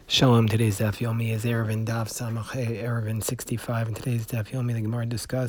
Shalom. Today's Daf Yomi is Erevin Daf Samach Erevin 65. And today's Daf Yomi, the Gemara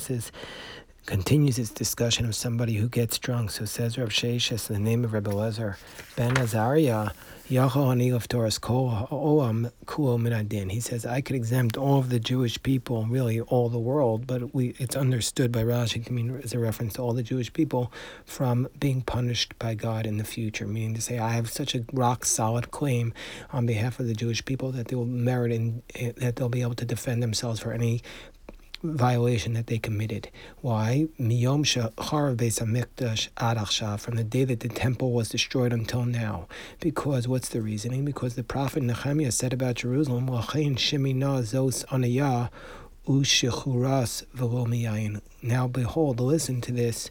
continues its discussion of somebody who gets drunk. So says Rav Sheshes, the name of Rebbe Lezer ben Azariah, Yachol Ani Leftoras Kol Olam Kuo Minadin. He says, I could exempt all of the Jewish people, really all the world, but it's understood by Rashi to mean as a reference to all the Jewish people from being punished by God in the future, meaning to say, I have such a rock solid claim on behalf of the Jewish people that they will merit that they'll be able to defend themselves for any violation that they committed. Why? Miyom shecharav beis hamikdash ad achshav, from the day that the temple was destroyed until now. Because what's the reasoning? Because the prophet Nehemiah said about Jerusalem, Lachein shemina zos anayah ushechuras v'lo miyayin. Now behold, listen to this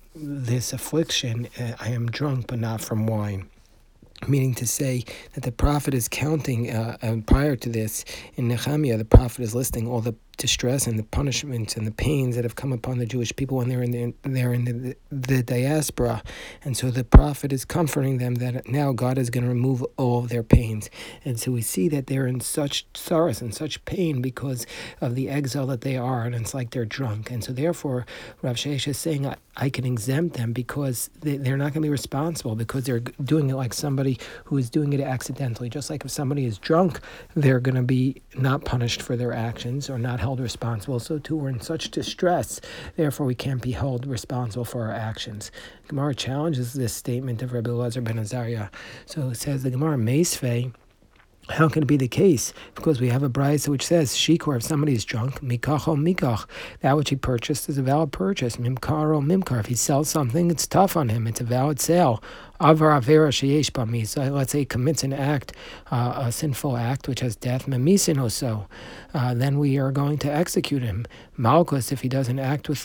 affliction. I am drunk, but not from wine. Meaning to say that the prophet is counting, prior to this, in Nehemiah, the prophet is listing all the distress and the punishments and the pains that have come upon the Jewish people when they're in the diaspora. And so the prophet is comforting them that now God is going to remove all of their pains. And so we see that they're in such sorrow and such pain because of the exile that they are, and it's like they're drunk. And so therefore, Rav Sheshes is saying, I can exempt them because they're not going to be responsible, because they're doing it like somebody who is doing it accidentally. Just like if somebody is drunk, they're going to be not punished for their actions or not held responsible. So too, we're in such distress, therefore we can't be held responsible for our actions. Gemara challenges this statement of Rebbe Lezer ben Azariah. So it says the Gemara Meisvei, how can it be the case? Because we have a brayso which says, Shikor, if somebody is drunk, Mikacho Mikach, that which he purchased is a valid purchase. Mimkaro Mimkar, if he sells something, it's tough on him, it's a valid sale. Avar Avera Sheyesh Bami, so let's say he commits an act, a sinful act, which has death, Memisin Oso, then we are going to execute him. Malchus, if he does an act with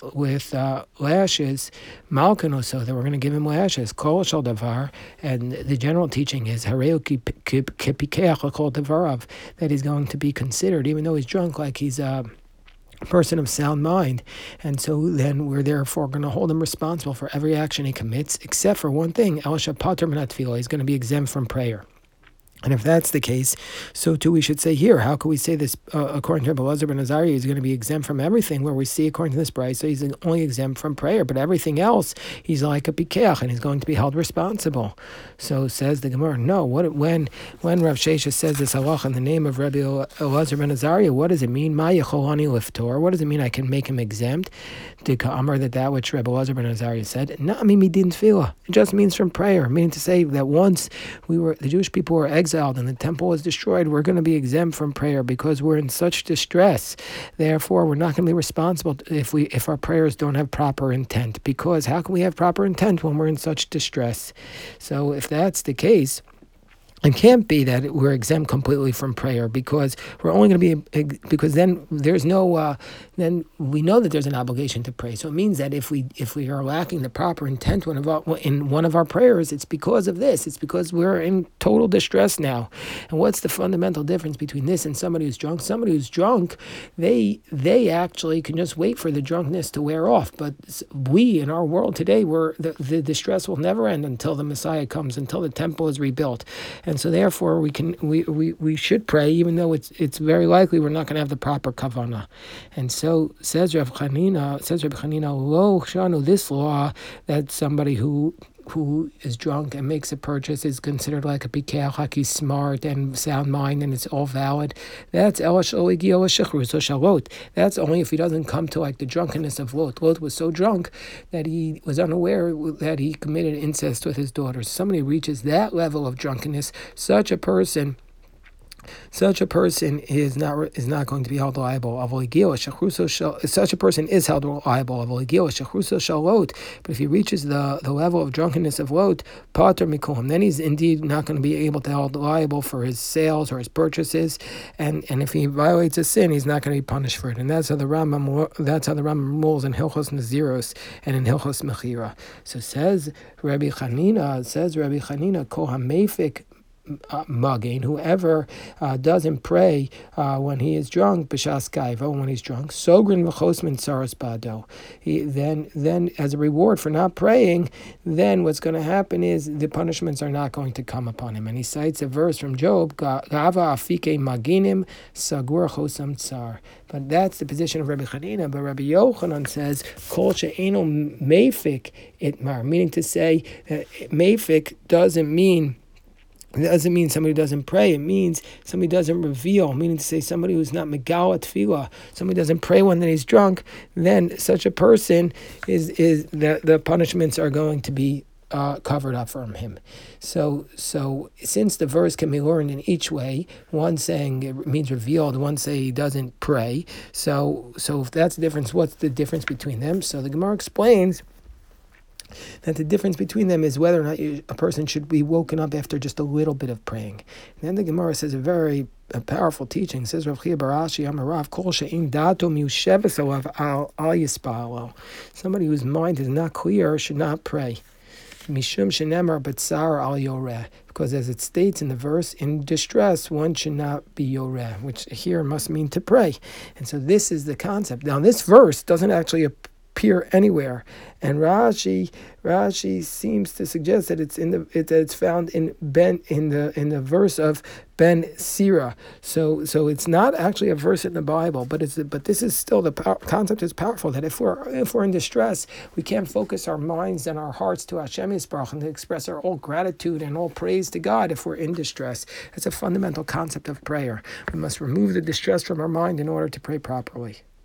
lashes, Malkin Oso, then we're going to give him lashes. Kol Shal Davar, and the general teaching is, Hareu Kipikeach that he's going to be considered, even though he's drunk, like he's a person of sound mind. And so then we're therefore going to hold him responsible for every action he commits, except for one thing, he's going to be exempt from prayer. And if that's the case, so too we should say here, how can we say this, according to Rebbe Lezer ben Azariah, he's going to be exempt from everything, where we see, according to this brayso, so he's only exempt from prayer, but everything else, he's like a pikeach, and he's going to be held responsible. So says the Gemara, no, when Rav Sheshes says this halach in the name of Rebbe Lezer ben Azariah, what does it mean? Ma yecholani liftor, what does it mean I can make him exempt? That which Rebbe Lezer ben Azariah said, na'ami midin tefillah, it just means from prayer, meaning to say that once the Jewish people were exiled and the temple was destroyed, we're going to be exempt from prayer because we're in such distress. Therefore, we're not going to be responsible if our prayers don't have proper intent. Because how can we have proper intent when we're in such distress? So if that's the case, it can't be that we're exempt completely from prayer, because we're only going to be, because then there's no, then we know that there's an obligation to pray. So it means that if we are lacking the proper intent in one of our prayers, it's because of this. It's because we're in total distress now. And what's the fundamental difference between this and somebody who's drunk? Somebody who's drunk, they actually can just wait for the drunkenness to wear off. But we, in our world today, the distress will never end until the Messiah comes, until the temple is rebuilt. And so therefore we should pray, even though it's very likely we're not going to have the proper kavanah. And so says Rav Chanina, lo shanu, this law that somebody who is drunk and makes a purchase is considered like a pikeach, like he's smart and sound mind and it's all valid. That's that's only if he doesn't come to like the drunkenness of Lot. Lot was so drunk that he was unaware that he committed incest with his daughter. Somebody reaches that level of drunkenness, such a person is not going to be held liable. Such a person is held liable. But if he reaches the level of drunkenness of Lot, pater mikolim, then he's indeed not going to be able to be held liable for his sales or his purchases. And if he violates a sin, he's not going to be punished for it. And that's how the Rambam rules in Hilchos Naziros and in Hilchos Mechira. So says Rabbi Chanina, Kol HaMeifik mugging, whoever doesn't pray when he is drunk, b'shas kaivo, when he's drunk, sogrin v'chosmin tsaros bado. Then as a reward for not praying, then what's going to happen is the punishments are not going to come upon him. And he cites a verse from Job, Gava afike maginim sagur chosam tsar. But that's the position of Rabbi Chanina. But Rabbi Yochanan says, Kol she'eno meifik itmar, meaning to say that meifik doesn't mean somebody doesn't pray. It means somebody doesn't reveal, meaning to say somebody who's not megal tefillah, somebody doesn't pray when he's drunk, then such a person is the punishments are going to be covered up from him. So since the verse can be learned in each way, one saying it means revealed, one say he doesn't pray. So if that's the difference, what's the difference between them? So the Gemara explains that the difference between them is whether or not a person should be woken up after just a little bit of praying. And then the Gemara says a powerful teaching. It says Rav Chia Barashi Amarav Kol She'in Dato Miusheves Alav Al Yispalo. Somebody whose mind is not clear should not pray. Mishum Shenemar Batzar Al Yoreh, because as it states in the verse, in distress one should not be Yoreh, which here must mean to pray. And so this is the concept. Now this verse doesn't actually appear anywhere, and Rashi seems to suggest that it's found in the verse of Ben Sira. So it's not actually a verse in the Bible, but this is still concept is powerful, that if we're in distress, we can't focus our minds and our hearts to Hashem Yisbarach and to express our all gratitude and all praise to God if we're in distress. It's a fundamental concept of prayer. We must remove the distress from our mind in order to pray properly.